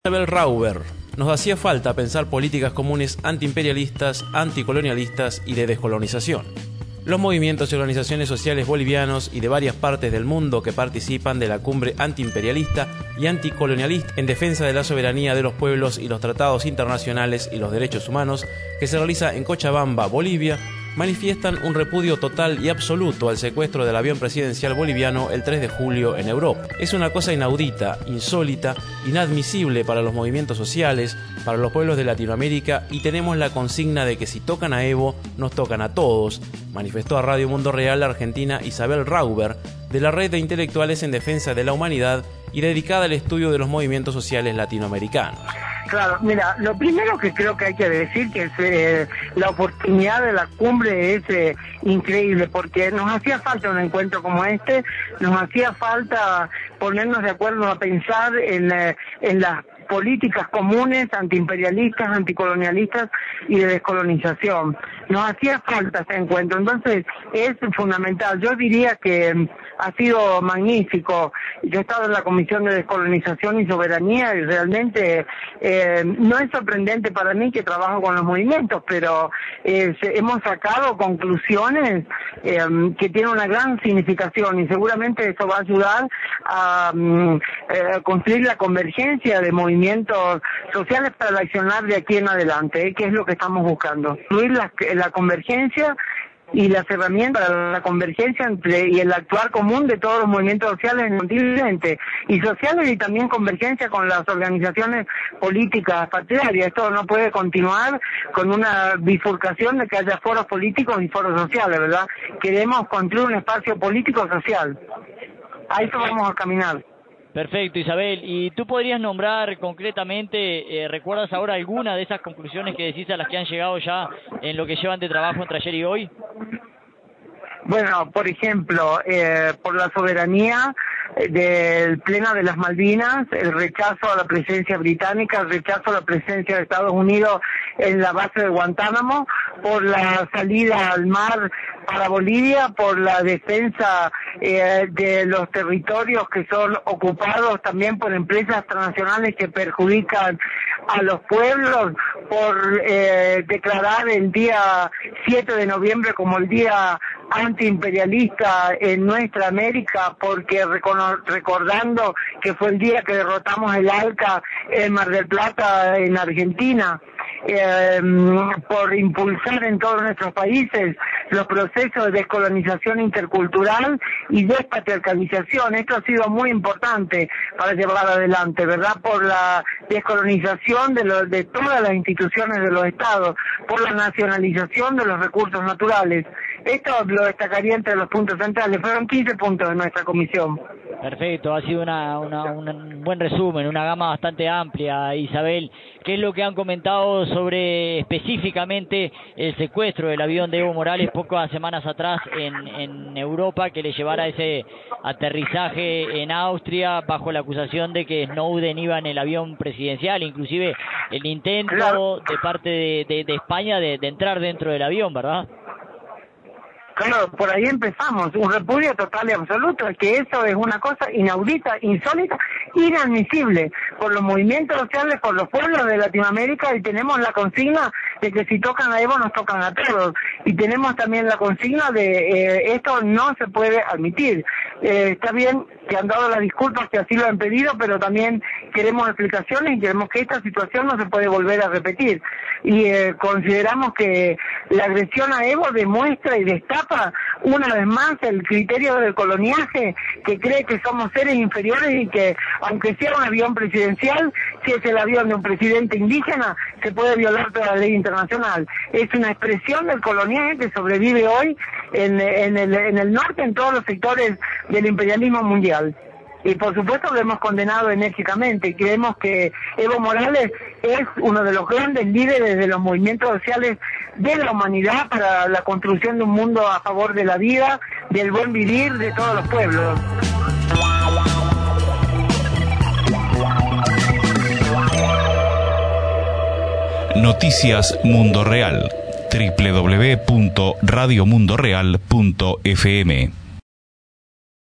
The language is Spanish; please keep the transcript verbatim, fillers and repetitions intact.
Isabel Rauber, nos hacía falta pensar políticas comunes antiimperialistas, anticolonialistas y de descolonización. Los movimientos y organizaciones sociales bolivianos y de varias partes del mundo que participan de la cumbre antiimperialista y anticolonialista en defensa de la soberanía de los pueblos y los tratados internacionales y los derechos humanos que se realiza en Cochabamba, Bolivia, manifiestan un repudio total y absoluto al secuestro del avión presidencial boliviano el tres de julio en Europa. Es una cosa inaudita, insólita, inadmisible para los movimientos sociales, para los pueblos de Latinoamérica, y tenemos la consigna de que si tocan a Evo, nos tocan a todos, manifestó a Radio Mundo Real la argentina Isabel Rauber, de la Red de Intelectuales en Defensa de la Humanidad y dedicada al estudio de los movimientos sociales latinoamericanos. Claro, mira, lo primero que creo que hay que decir que es, eh, la oportunidad de la cumbre es eh, increíble, porque nos hacía falta un encuentro como este, nos hacía falta ponernos de acuerdo a pensar en, eh, en las políticas comunes, antiimperialistas, anticolonialistas y de descolonización. Nos hacía falta ese encuentro, entonces es fundamental. Yo diría que ha sido magnífico. Yo he estado en la Comisión de Descolonización y Soberanía y realmente eh, no es sorprendente para mí que trabajo con los movimientos, pero eh, hemos sacado conclusiones eh, que tienen una gran significación y seguramente eso va a ayudar a um, eh, construir la convergencia de movimientos sociales para el accionar de aquí en adelante, ¿eh? Que es lo que estamos buscando. Incluir la, la convergencia y las herramientas para la convergencia entre y el actuar común de todos los movimientos sociales en el continente, y sociales y también convergencia con las organizaciones políticas partidarias. Esto no puede continuar con una bifurcación de que haya foros políticos y foros sociales, ¿verdad? Queremos construir un espacio político social. A eso vamos a caminar. Perfecto, Isabel. ¿Y tú podrías nombrar concretamente, eh, recuerdas ahora alguna de esas conclusiones que decís a las que han llegado ya en lo que llevan de trabajo entre ayer y hoy? Bueno, por ejemplo, eh, por la soberanía del pleno de las Malvinas, el rechazo a la presencia británica, el rechazo a la presencia de Estados Unidos en la base de Guantánamo, por la salida al mar para Bolivia, por la defensa eh, de los territorios que son ocupados también por empresas transnacionales que perjudican a los pueblos, por eh, declarar el día siete de noviembre como el día antiimperialista en nuestra América, porque recordando que fue el día que derrotamos el ALCA en Mar del Plata, en Argentina, eh, por impulsar en todos nuestros países los procesos de descolonización intercultural y despatriarcalización. Esto ha sido muy importante para llevar adelante, ¿verdad? Por la descolonización de, lo, de todas las instituciones de los estados, por la nacionalización de los recursos naturales. Esto lo destacaría entre los puntos centrales. Fueron quince puntos de nuestra comisión. Perfecto, ha sido una, una, un buen resumen, una gama bastante amplia, Isabel. ¿Qué es lo que han comentado sobre específicamente el secuestro del avión de Evo Morales pocas semanas atrás en, en Europa, que le llevara ese aterrizaje en Austria bajo la acusación de que Snowden iba en el avión presidencial, inclusive el intento claro. de parte de, de, de España de, de entrar dentro del avión, ¿verdad? Claro, por ahí empezamos, un repudio total y absoluto, que eso es una cosa inaudita, insólita, inadmisible por los movimientos sociales, por los pueblos de Latinoamérica, y tenemos la consigna de que si tocan a Evo nos tocan a todos, y tenemos también la consigna de eh, esto no se puede admitir. Eh, está bien que han dado las disculpas, que así lo han pedido, pero también queremos explicaciones y queremos que esta situación no se puede volver a repetir. Y eh, consideramos que la agresión a Evo demuestra y destapa una vez más el criterio del coloniaje, que cree que somos seres inferiores y que aunque sea un avión presidencial, si es el avión de un presidente indígena, se puede violar toda la ley internacional. Es una expresión del coloniaje que sobrevive hoy en, en, el, en el norte, en todos los sectores del imperialismo mundial. Y por supuesto lo hemos condenado enérgicamente y creemos que Evo Morales es uno de los grandes líderes de los movimientos sociales de la humanidad para la construcción de un mundo a favor de la vida, del buen vivir de todos los pueblos. Noticias Mundo Real, doble u doble u doble u punto radio mundo real punto f m.